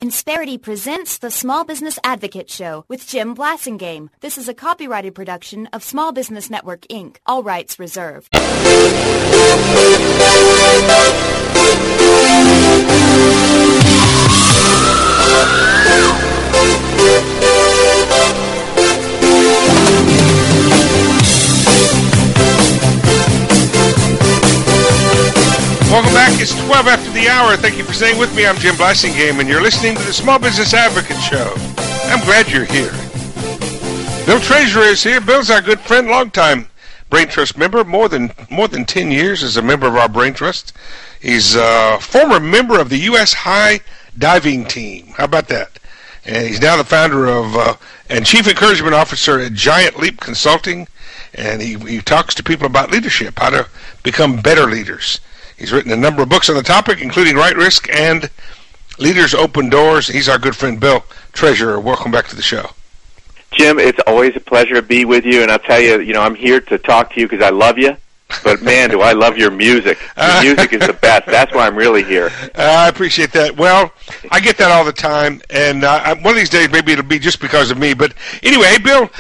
Insperity presents the Small Business Advocate Show with Jim Blasingame. This is a copyrighted production of Small Business Network, Inc. All rights reserved. Welcome back. It's 12 after the hour. Thank you for staying with me. I'm Jim Blasingame, and you're listening to the Small Business Advocate Show. I'm glad you're here. Bill Treasurer is here. Bill's our good friend, longtime Brain Trust member, more than 10 years as a member of our Brain Trust. He's a former member of the U.S. High Diving Team. How about that? And he's now the founder of and Chief Encouragement Officer at Giant Leap Consulting, and he talks to people about leadership, how to become better leaders. He's written a number of books on the topic, including Right Risk and Leaders Open Doors. He's our good friend, Bill Treasurer. Welcome back to the show. Jim, it's always a pleasure to be with you, and I'll tell you, I'm here to talk to you because I love you, but man, do I love your music. Your music is the best. That's why I'm really here. I appreciate that. Well, I get that all the time, and one of these days maybe it'll be just because of me. But anyway, hey, Bill,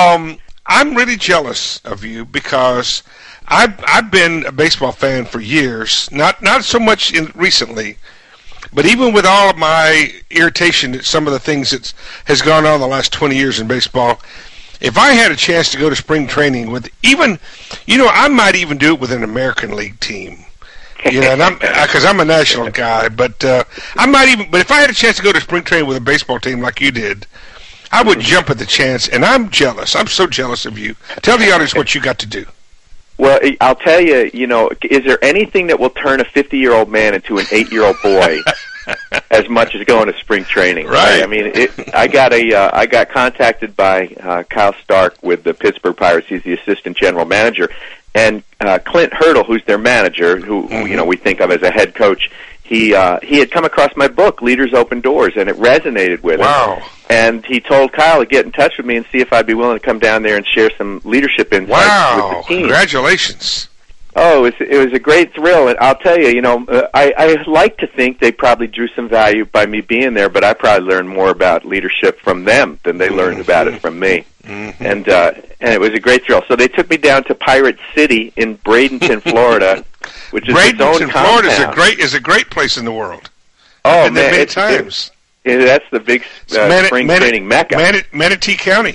I'm really jealous of you because I've been a baseball fan for years, not so much recently, but even with all of my irritation at some of the things that has gone on the last 20 years in baseball, if I had a chance to go to spring training with even, I might even do it with an American League team, and because I'm a national guy, but but if I had a chance to go to spring training with a baseball team like you did, I would jump at the chance, and I'm jealous. I'm so jealous of you. Tell the audience what you got to do. Well, I'll tell you, is there anything that will turn a 50-year-old man into an 8-year-old boy as much as going to spring training? Right. I mean, I got contacted by Kyle Stark with the Pittsburgh Pirates. He's the assistant general manager, and Clint Hurdle, who's their manager, who we think of as a head coach. He had come across my book, Leaders Open Doors, and it resonated with him. Wow. And he told Kyle to get in touch with me and see if I'd be willing to come down there and share some leadership insights with the team. Congratulations. Oh, it was a great thrill, and I'll tell you, I like to think they probably drew some value by me being there, but I probably learned more about leadership from them than they learned about it from me. Mm-hmm. And it was a great thrill. So they took me down to Pirate City in Bradenton, Florida, which is its own compound. Florida is a great place in the world. Oh, I've been there many times. That's the big spring training mecca. Manatee County.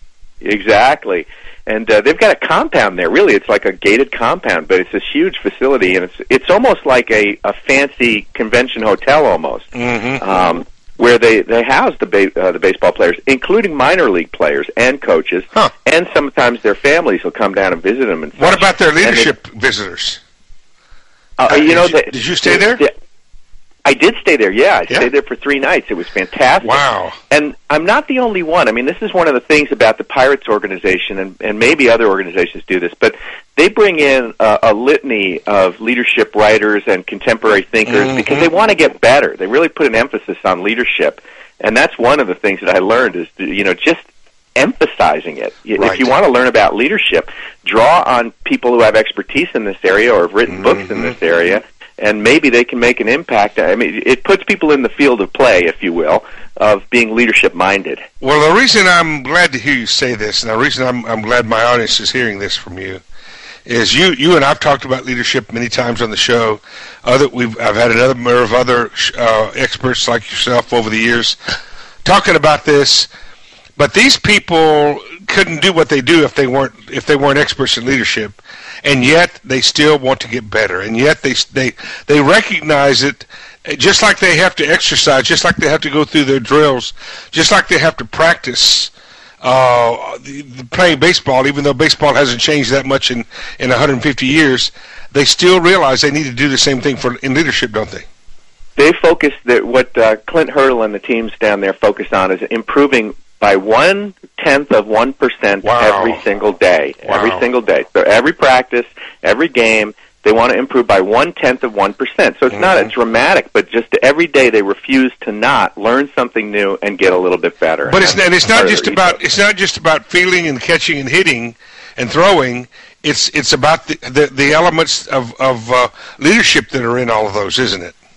Exactly. And they've got a compound there. Really, it's like a gated compound, but it's this huge facility, and it's almost like a fancy convention hotel almost, where they house the baseball players, including minor league players and coaches, and sometimes their families will come down and visit them. And what about their leadership visitors? Did you stay there? I did stay there, I stayed there for 3 nights. It was fantastic. Wow. And I'm not the only one. I mean, this is one of the things about the Pirates organization, and maybe other organizations do this, but they bring in a litany of leadership writers and contemporary thinkers because they want to get better. They really put an emphasis on leadership. And that's one of the things that I learned is, just emphasizing it. Right. If you want to learn about leadership, draw on people who have expertise in this area or have written books in this area, and maybe they can make an impact. I mean, it puts people in the field of play, if you will, of being leadership-minded. Well, the reason I'm glad to hear you say this, and the reason I'm glad my audience is hearing this from you, is you and I've talked about leadership many times on the show. I've had a number of other experts like yourself over the years talking about this. But these people couldn't do what they do if they weren't experts in leadership, and yet they still want to get better, and yet they recognize it, just like they have to exercise, just like they have to go through their drills, just like they have to practice playing baseball. Even though baseball hasn't changed that much in 150 years, they still realize they need to do the same thing in leadership, don't they? They focus what Clint Hurdle and the teams down there focus on is improving by 0.1% every single day. Wow. Every single day. So every practice, every game, they want to improve by 0.1%. So it's not a dramatic, but just every day they refuse to not learn something new and get a little bit better. But it's not just about fielding and catching and hitting and throwing. It's about the elements of leadership that are in all of those, isn't it?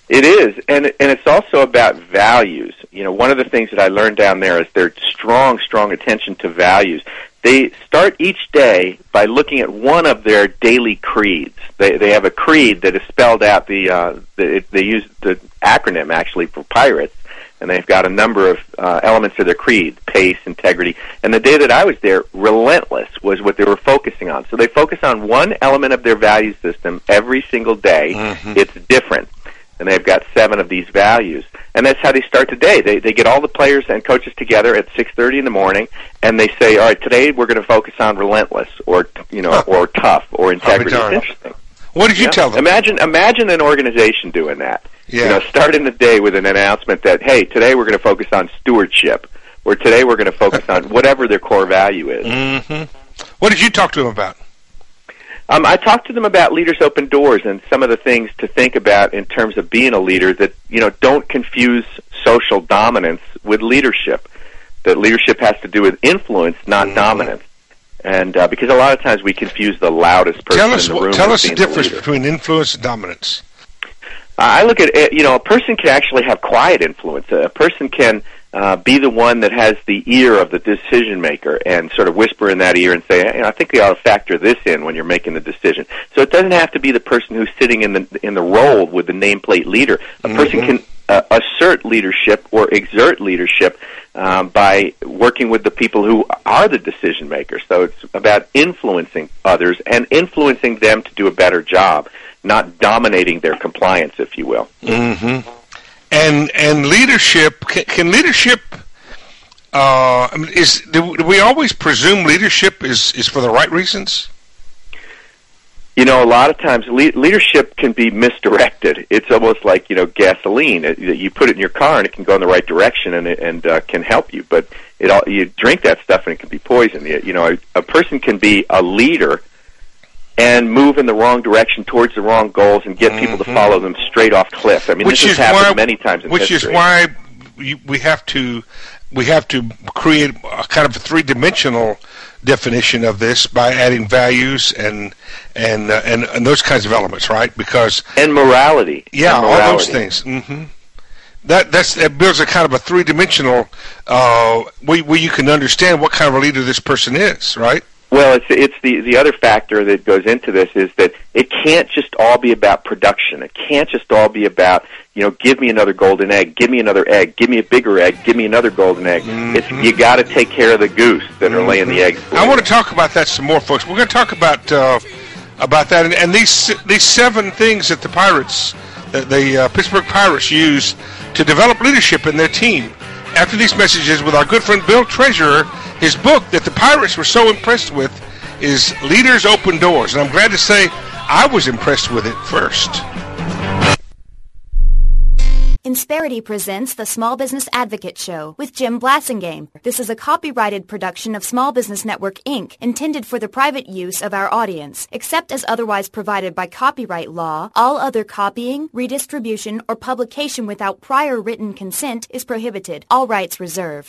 It is, and it's also about values. You know, one of the things that I learned down there is their strong attention to values. They start each day by looking at one of their daily creeds. They have a creed that is spelled out. They use the acronym actually for Pirates, and they've got a number of elements of their creed: pace, integrity. And the day that I was there, relentless was what they were focusing on. So they focus on one element of their value system every single day. Mm-hmm. It's different. And they've got 7 of these values. And that's how they start the day. They get all the players and coaches together at 6:30 in the morning, and they say, all right, today we're going to focus on relentless, or or tough, or integrity. It's interesting. What did you tell them? Imagine an organization doing that. Yeah. Starting the day with an announcement that, hey, today we're going to focus on stewardship, or today we're going to focus on whatever their core value is. Mm-hmm. What did you talk to them about? I talked to them about Leaders Open Doors and some of the things to think about in terms of being a leader, that, don't confuse social dominance with leadership. That leadership has to do with influence, not dominance. And because a lot of times we confuse the loudest person in the room. Tell us the difference between influence and dominance. I look at it, a person can actually have quiet influence. A person can be the one that has the ear of the decision maker and sort of whisper in that ear and say, I think we ought to factor this in when you're making the decision. So it doesn't have to be the person who's sitting in the role with the nameplate leader. A person can assert leadership or exert leadership by working with the people who are the decision makers. So it's about influencing others and influencing them to do a better job, not dominating their compliance, if you will. Mm-hmm. And leadership, can leadership, do we always presume leadership is for the right reasons? A lot of times leadership can be misdirected. It's almost like, gasoline. You put it in your car and it can go in the right direction and can help you. But you drink that stuff and it can be poison. A person can be a leader and move in the wrong direction towards the wrong goals and get people to follow them straight off cliff. I mean, this has happened many times in history. Which is why we have to create a kind of a 3-dimensional definition of this by adding values and those kinds of elements, right? And morality. Yeah, all those things. Mm-hmm. That builds a kind of a 3-dimensional where you can understand what kind of a leader this person is, right? Well, it's the other factor that goes into this is that it can't just all be about production. It can't just all be about, give me another golden egg, give me another egg, give me a bigger egg, give me another golden egg. Mm-hmm. You got to take care of the goose that are laying the eggs. I want to talk about that some more, folks. We're going to talk about that and these 7 things that the Pittsburgh Pirates use to develop leadership in their team. After these messages with our good friend Bill Treasurer, his book that the Pirates were so impressed with is Leaders Open Doors. And I'm glad to say I was impressed with it first. Insperity presents the Small Business Advocate Show with Jim Blasingame. This is a copyrighted production of Small Business Network, Inc., intended for the private use of our audience. Except as otherwise provided by copyright law, all other copying, redistribution, or publication without prior written consent is prohibited. All rights reserved.